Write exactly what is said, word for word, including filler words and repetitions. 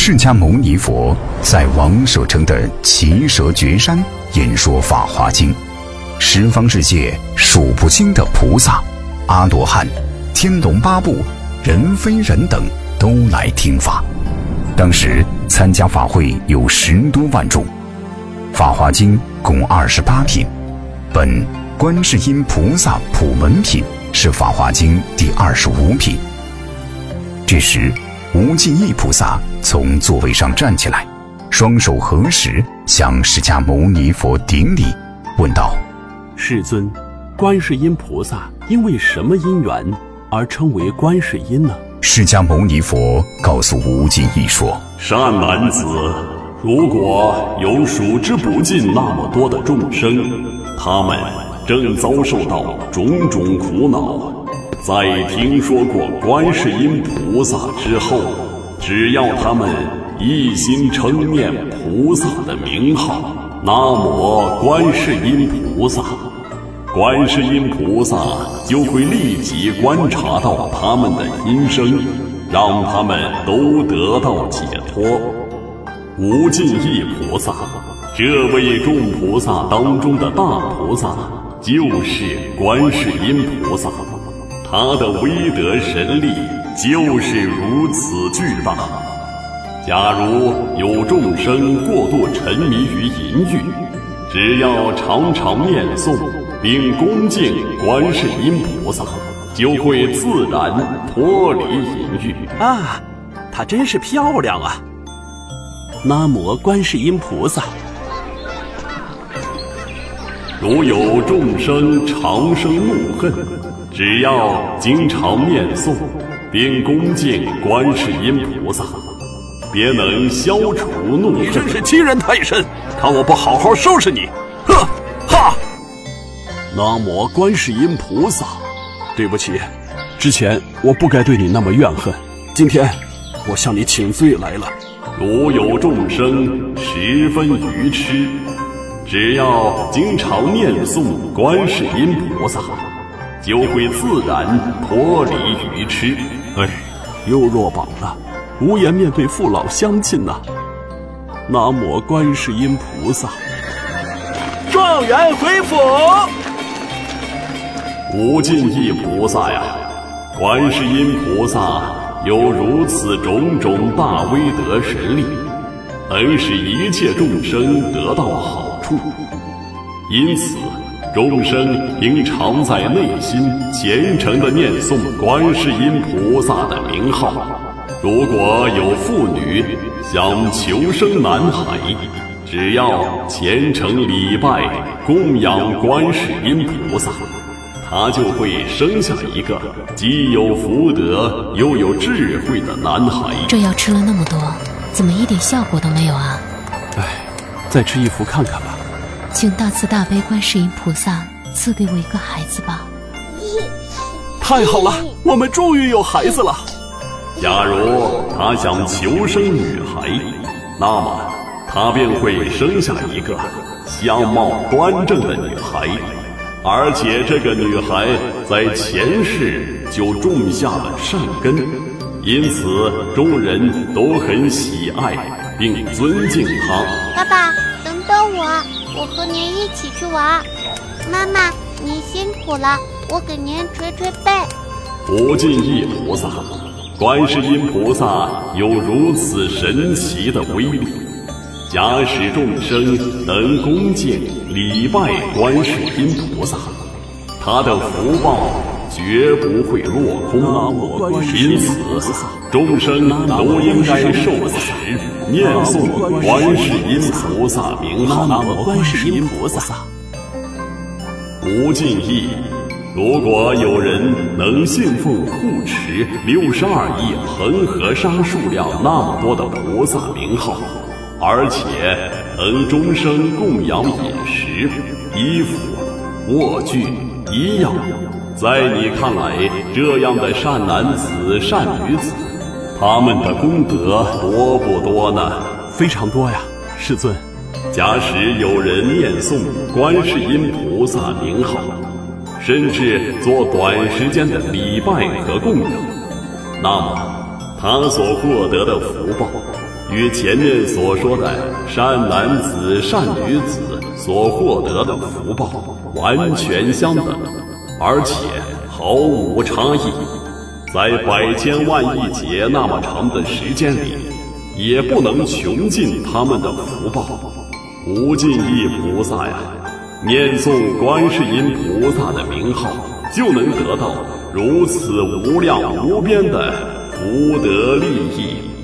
释迦牟尼佛在王舍城的奇蛇绝山演说《法华经》，十方世界数不清的菩萨、阿罗汉、天龙八部、人非人等都来听法。当时参加法会有十多万众。《法华经》共二十八品，本观世音菩萨普门品是《法华经》第二十五品。这时无尽意菩萨从座位上站起来，双手合十向释迦牟尼佛顶礼，问道： 世尊，观世音菩萨因为什么因缘而称为观世音呢？ 释迦牟尼佛告诉无尽意说： 善男子，如果有数之不尽那么多的众生，他们正遭受到种种苦恼，在听说过观世音菩萨之后，只要他们一心称念菩萨的名号，南无观世音菩萨，观世音菩萨就会立即观察到他们的音声，让他们都得到解脱。无尽意菩萨，这位众菩萨当中的大菩萨，就是观世音菩萨，他的威德神力就是如此巨大。假如有众生过度沉迷于淫欲，只要常常念诵并恭敬观世音菩萨，就会自然脱离淫欲。 啊，她真是漂亮啊！南无观世音菩萨。 如有众生常生怒恨，只要经常念诵并恭敬观世音菩萨，便能消除怒恨。 你真是欺人太甚！看我不好好收拾你！呵，哈！南无观世音菩萨。对不起，之前我不该对你那么怨恨，今天我向你请罪来了。 如有众生十分愚痴，只要经常念诵观世音菩萨，就会自然脱离愚痴。 哎，又落榜了，无颜面对父老乡亲呐、啊！南无观世音菩萨。状元回府。 无尽意菩萨呀，观世音菩萨有如此种种大威德神力，能使一切众生得到好处。因此众生应常在内心虔诚地念诵观世音菩萨的名号。如果有妇女想求生南海，只要虔诚礼拜供养观世音菩萨，他就会生下一个既有福德又有智慧的男孩。 这药吃了那么多，怎么一点效果都没有啊？ 哎，再吃一服看看吧。 请大慈大悲观世音菩萨赐给我一个孩子吧。 太好了，我们终于有孩子了。 假如他想求生女孩，那么他便会生下一个相貌端正的女孩，而且这个女孩在前世就种下了善根，因此众人都很喜爱并尊敬她。 爸爸，等等我，我和您一起去玩。妈妈，您辛苦了，我给您捶捶背。 无尽意菩萨，观世音菩萨有如此神奇的威力，假使众生能恭敬礼拜观世音菩萨，他的福报绝不会落空。因此众生都应该受持念诵观世音菩萨名号。 南无观世音菩萨。 无尽意，如果有人能信奉护持六十二亿恒河沙数量那么多的菩萨名号，而且能终生供养饮食、衣服、卧具、医药，在你看来，这样的善男子、善女子，他们的功德多不多呢？ 非常多呀，世尊。 假使有人念诵观世音菩萨名号，甚至做短时间的礼拜和供养，那么他所获得的福报与前面所说的善男子、善女子所获得的福报完全相等，而且毫无差异。在百千万亿劫那么长的时间里，也不能穷尽他们的福报。无尽意菩萨呀，念诵观世音菩萨的名号，就能得到如此无量无边的福德利益。